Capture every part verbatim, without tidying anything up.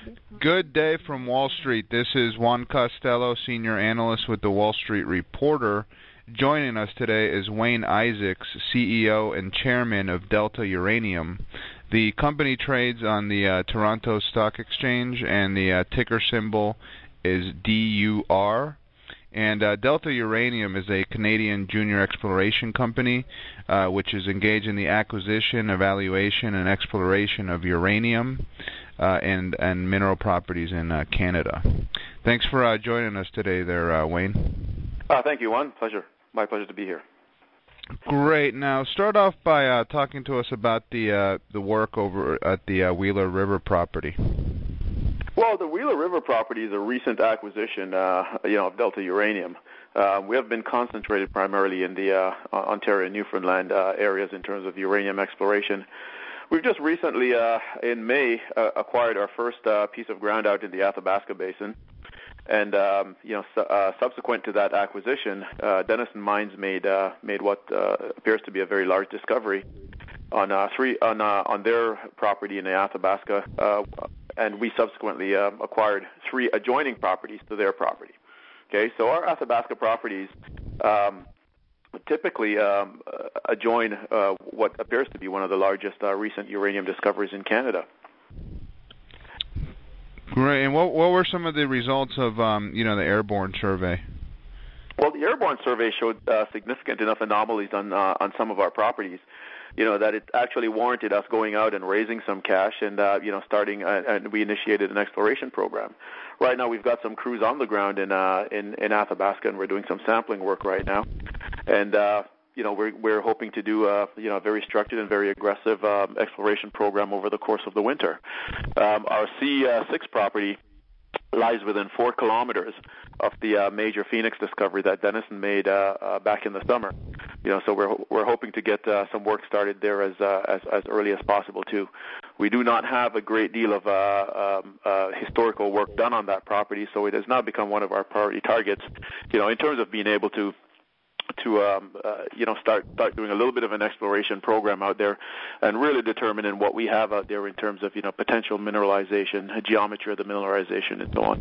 Good day from Wall Street. This is Juan Costello, Senior Analyst with the Wall Street Reporter. Joining us today is Wayne Isaacs, C E O and Chairman of Delta Uranium. The company trades on the uh, Toronto Stock Exchange, and the uh, ticker symbol is D U R. And uh, Delta Uranium is a Canadian junior exploration company uh, which is engaged in the acquisition, evaluation, and exploration of uranium uh, and, and mineral properties in uh, Canada. Thanks for uh, joining us today there, uh, Wayne. Uh, thank you, Juan. Pleasure. My pleasure to be here. Great. Now, start off by uh, talking to us about the uh, the work over at the uh, Wheeler River property. Well, the Wheeler River property is a recent acquisition, uh, you know, of Delta Uranium. Uh, we have been concentrated primarily in the uh, Ontario and Newfoundland uh, areas in terms of uranium exploration. We've just recently, uh, in May, uh, acquired our first uh, piece of ground out in the Athabasca Basin. And um, you know, su- uh, subsequent to that acquisition, uh, Denison Mines made uh, made what uh, appears to be a very large discovery on uh, three on uh, on their property in the Athabasca, uh, and we subsequently uh, acquired three adjoining properties to their property. Okay, so our Athabasca properties um, typically um, adjoin uh, what appears to be one of the largest uh, recent uranium discoveries in Canada. Great. And what what were some of the results of um, you know the airborne survey? Well, the airborne survey showed uh, significant enough anomalies on uh, on some of our properties, you know, that it actually warranted us going out and raising some cash and uh, you know starting uh, and we initiated an exploration program. Right now, we've got some crews on the ground in uh, in, in Athabasca, and we're doing some sampling work right now, and. Uh, You know, we're we're hoping to do a you know a very structured and very aggressive um, exploration program over the course of the winter. Um, our C six property lies within four kilometers of the uh, major Phoenix discovery that Denison made uh, uh, back in the summer. You know, so we're we're hoping to get uh, some work started there as uh, as as early as possible too. We do not have a great deal of uh, um, uh, historical work done on that property, so it has now become one of our priority targets. You know, in terms of being able to. to um, uh, you know start start doing a little bit of an exploration program out there, and really determining what we have out there in terms of you know potential mineralization, geometry of the mineralization, and so on.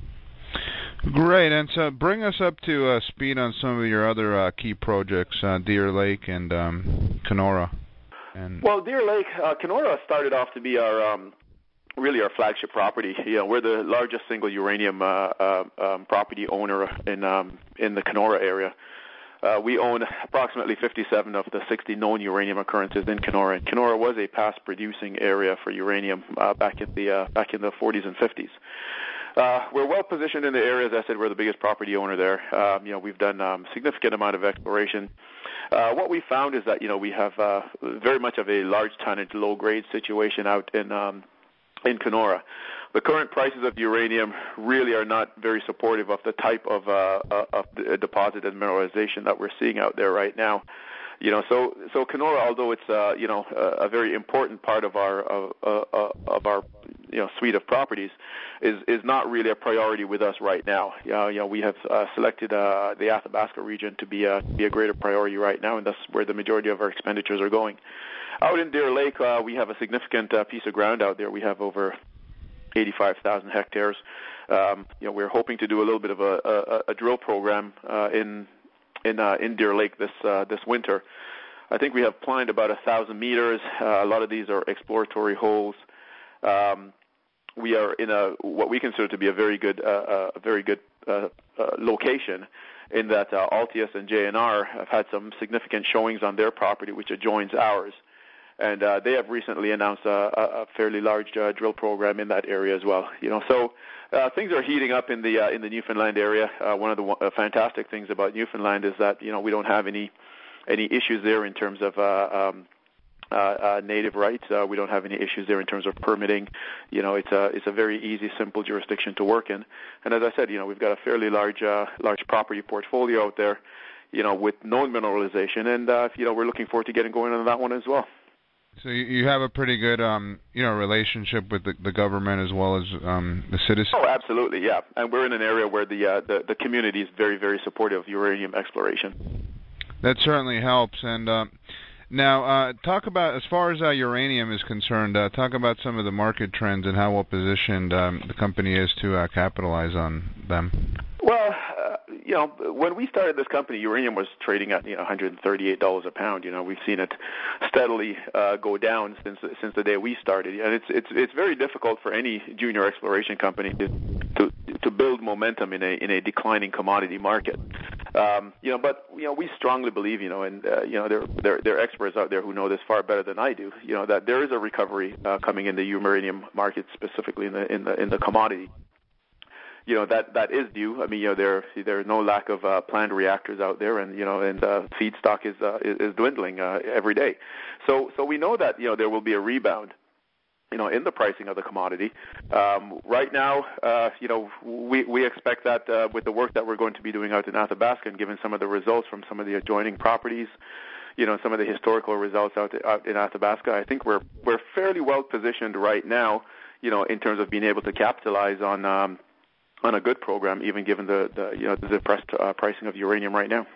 Great, and so bring us up to uh, speed on some of your other uh, key projects, uh, Deer Lake and um, Kenora. And well, Deer Lake, uh, Kenora started off to be our um, really our flagship property. You know, we're the largest single uranium uh, uh, um, property owner in um, in the Kenora area. Uh, we own approximately fifty-seven of the sixty known uranium occurrences in Kenora. And Kenora was a past-producing area for uranium uh, back in the uh, back in the forties and fifties. Uh, we're well positioned in the area. As I said, we're the biggest property owner there. Um, you know, we've done um, significant amount of exploration. Uh, what we found is that you know we have uh, very much of a large tonnage, low grade situation out in um, in Kenora. The current prices of uranium really are not very supportive of the type of, uh, of deposit and mineralization that we're seeing out there right now. You know, so so Kenora, although it's uh, you know a, a very important part of our of, uh, of our you know suite of properties, is is not really a priority with us right now. You know, you know we have uh, selected uh, the Athabasca region to be a be a greater priority right now, and that's where the majority of our expenditures are going. Out in Deer Lake, uh, we have a significant uh, piece of ground out there. We have over eighty-five thousand hectares. Um, you know, we're hoping to do a little bit of a, a, a drill program uh, in in uh, in Deer Lake this uh, this winter. I think we have planned about a thousand meters. Uh, a lot of these are exploratory holes. Um, we are in a what we consider to be a very good uh, a very good uh, uh, location, in that uh, Altius and J N R have had some significant showings on their property, which adjoins ours. And uh, they have recently announced a, a fairly large uh, drill program in that area as well. You know, so uh, things are heating up in the uh, in the Newfoundland area. Uh, one of the uh, fantastic things about Newfoundland is that you know we don't have any any issues there in terms of uh, um, uh, uh, native rights. Uh, we don't have any issues there in terms of permitting. You know, it's a it's a very easy, simple jurisdiction to work in. And as I said, you know, we've got a fairly large uh, large property portfolio out there. You know, with known mineralization, and uh, you know, we're looking forward to getting going on that one as well. So you have a pretty good, um, you know, relationship with the, the government as well as um, the citizens. Oh, absolutely, yeah. And we're in an area where the, uh, the the community is very, very supportive of uranium exploration. That certainly helps. And uh, Now, uh, talk about, as far as uh, uranium is concerned, uh, talk about some of the market trends and how well positioned um, the company is to uh, capitalize on them. Well, uh, you know, when we started this company, uranium was trading at you know one hundred thirty-eight dollars a pound. You know, we've seen it steadily uh, go down since since the day we started, and it's it's it's very difficult for any junior exploration company to to, to build momentum in a in a declining commodity market. Um, you know, but you know, we strongly believe, you know, and uh, you know, there there there are experts out there who know this far better than I do. You know, that there is a recovery uh, coming in the uranium market, specifically in the in the in the commodity. You know, that that is due. I mean, you know, there there's no lack of uh, planned reactors out there, and you know, and uh, feedstock is, uh, is is dwindling uh, every day. So so we know that you know there will be a rebound, you know, in the pricing of the commodity. Um, right now, uh, you know, we we expect that uh, with the work that we're going to be doing out in Athabasca, and given some of the results from some of the adjoining properties, you know, some of the historical results out, out in Athabasca, I think we're we're fairly well positioned right now, you know, in terms of being able to capitalize on. Um, on a good program, even given the, the you know the depressed uh, pricing of uranium right now.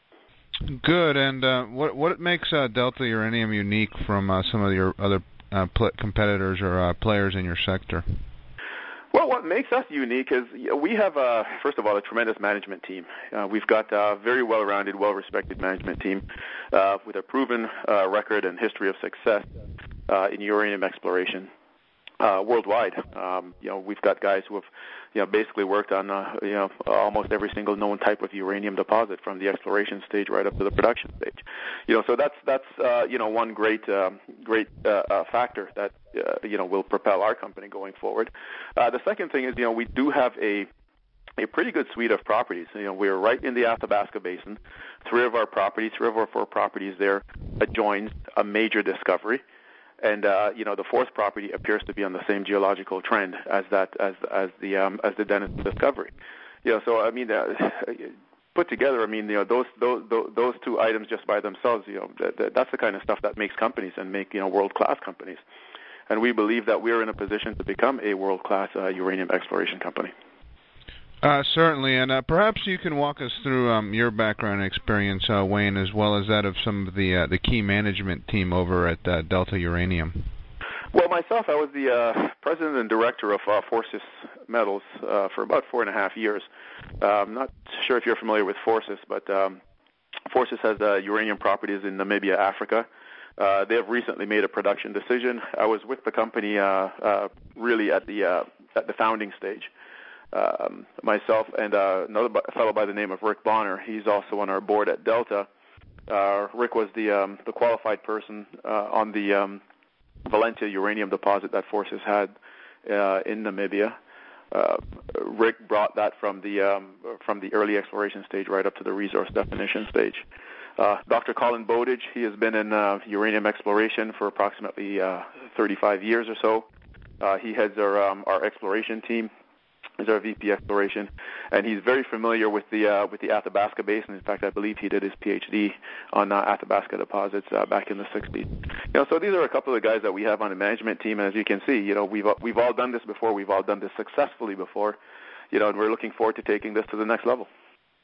Good. And uh, what what makes uh, Delta Uranium unique from uh, some of your other uh, pl- competitors or uh, players in your sector? Well, what makes us unique is you know, we have, uh, first of all, a tremendous management team. Uh, we've got a very well-rounded, well-respected management team uh, with a proven uh, record and history of success uh, in uranium exploration. Uh, worldwide, um, you know, we've got guys who have, you know, basically worked on, uh, you know, almost every single known type of uranium deposit, from the exploration stage right up to the production stage. You know, so that's that's uh, you know one great um, great uh, uh, factor that uh, you know will propel our company going forward. Uh, the second thing is, you know, we do have a a pretty good suite of properties. You know, we're right in the Athabasca Basin. Three of our properties, three of our four properties there adjoins a major discovery. And uh, you know, the fourth property appears to be on the same geological trend as that as as the um, as the Denison discovery. You know, so I mean, uh, put together, I mean, you know, those those those two items just by themselves, you know, that, that's the kind of stuff that makes companies and make you know world class companies. And we believe that we're in a position to become a world class uh, uranium exploration company. Uh, certainly, and uh, perhaps you can walk us through um, your background and experience, uh, Wayne, as well as that of some of the uh, the key management team over at uh, Delta Uranium. Well, myself, I was the uh, president and director of uh, Fortis Metals uh, for about four and a half years. Uh, I'm not sure if you're familiar with Fortis, but um, Fortis has uh, uranium properties in Namibia, Africa. Uh, they have recently made a production decision. I was with the company uh, uh, really at the uh, at the founding stage. Um, myself and uh, another fellow by the name of Rick Bonner. He's also on our board at Delta. Uh, Rick was the um, the qualified person uh, on the um, Valentia uranium deposit that Fortis had uh, in Namibia. Uh, Rick brought that from the um, from the early exploration stage right up to the resource definition stage. Uh, Doctor Colin Bowditch, he has been in uh, uranium exploration for approximately uh, thirty-five years or so. Uh, he heads our um, our exploration team. Is our V P exploration, and he's very familiar with the uh, with the Athabasca Basin. In fact, I believe he did his P H D on uh, Athabasca deposits uh, back in the sixties. You know, so these are a couple of the guys that we have on the management team, and as you can see, you know, we've we've all done this before. We've all done this successfully before, you know, and we're looking forward to taking this to the next level.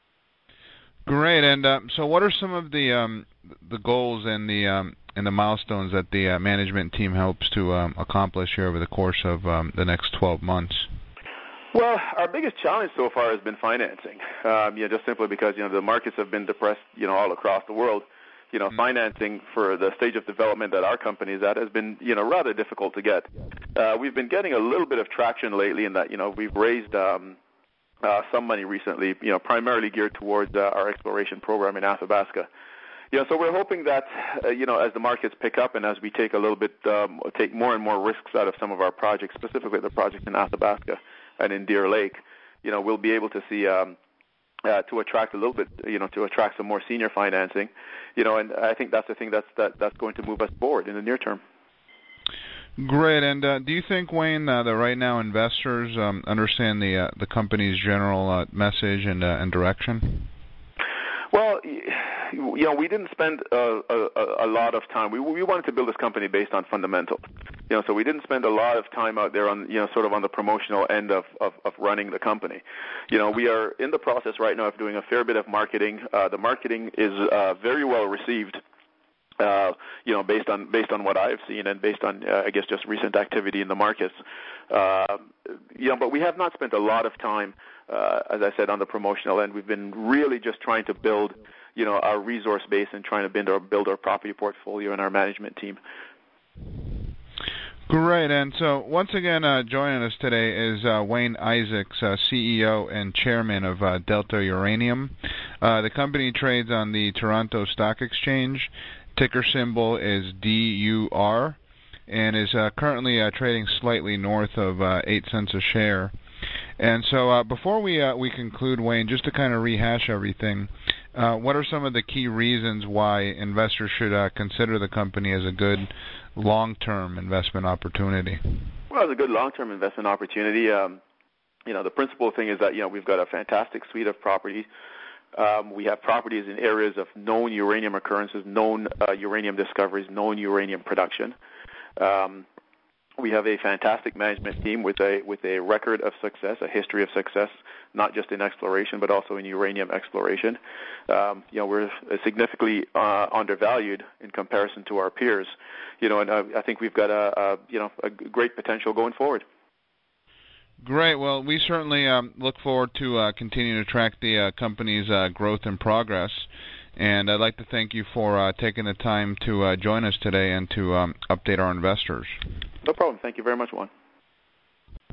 Great. And uh, so, what are some of the um, the goals and the um, and the milestones that the uh, management team hopes to um, accomplish here over the course of um, the next twelve months? Well, our biggest challenge so far has been financing. Um, you know, just simply because you know the markets have been depressed, you know, all across the world. You know, mm-hmm. Financing for the stage of development that our company is at has been, you know, rather difficult to get. Uh, we've been getting a little bit of traction lately in that, you know, we've raised um, uh, some money recently, you know, primarily geared towards uh, our exploration program in Athabasca. You know, so we're hoping that, uh, you know, as the markets pick up and as we take a little bit, um, take more and more risks out of some of our projects, specifically the project in Athabasca and in Deer Lake, you know, we'll be able to see um, uh, to attract a little bit, you know, to attract some more senior financing, you know, and I think that's the thing that's that that's going to move us forward in the near term. Great. And uh, do you think, Wayne, uh, that right now investors um, understand the uh, the company's general uh, message and uh, and direction? Well, you know, we didn't spend a, a, a lot of time. We we wanted to build this company based on fundamentals. You know, so we didn't spend a lot of time out there on, you know, sort of on the promotional end of, of, of running the company. You know, we are in the process right now of doing a fair bit of marketing. Uh, the marketing is uh, very well received Uh, you know, based on based on what I've seen and based on, uh, I guess, just recent activity in the markets. Uh, you know, but we have not spent a lot of time, uh, as I said, on the promotional end. We've been really just trying to build, you know, our resource base and trying to build our, build our property portfolio and our management team. Great. And so once again, uh, joining us today is uh, Wayne Isaacs, uh, C E O and Chairman of uh, Delta Uranium. Uh, the company trades on the Toronto Stock Exchange. Ticker symbol is D U R, and is uh, currently uh, trading slightly north of uh, eight cents a share. And so uh, before we uh, we conclude, Wayne, just to kind of rehash everything, uh, what are some of the key reasons why investors should uh, consider the company as a good long-term investment opportunity? Well, it's a good long-term investment opportunity. Um, you know, the principal thing is that, you know, we've got a fantastic suite of properties. Um, we have properties in areas of known uranium occurrences, known uh, uranium discoveries, known uranium production. Um, we have a fantastic management team with a with a record of success, a history of success, not just in exploration but also in uranium exploration. Um, you know, we're significantly uh, undervalued in comparison to our peers. You know, and uh, I think we've got a, a you know a great potential going forward. Great. Well, we certainly um, look forward to uh, continuing to track the uh, company's uh, growth and progress. And I'd like to thank you for uh, taking the time to uh, join us today and to um, update our investors. No problem. Thank you very much, Juan.